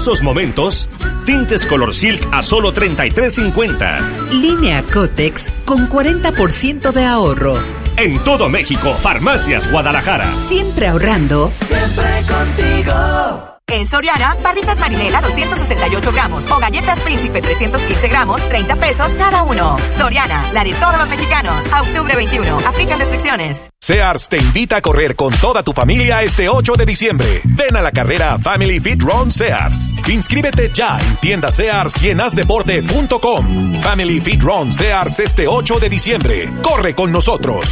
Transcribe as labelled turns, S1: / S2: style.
S1: esos momentos? Tintes Color Silk a solo $33.50.
S2: Línea Cotex con 40% de ahorro.
S1: En todo México, Farmacias Guadalajara.
S2: Siempre ahorrando.
S3: Siempre contigo.
S4: En Soriana, barritas Marinela 268 gramos o galletas Príncipe 315 gramos, 30 pesos cada uno. Soriana, la de todos los mexicanos. A octubre 21, aplican restricciones.
S5: Sears te invita a correr con toda tu familia este 8 de diciembre. Ven a la carrera Family Fit Run Sears. Inscríbete ya en tienda Sears y en hazdeporte.com. Family Fit Run Sears este 8 de diciembre. Corre con nosotros.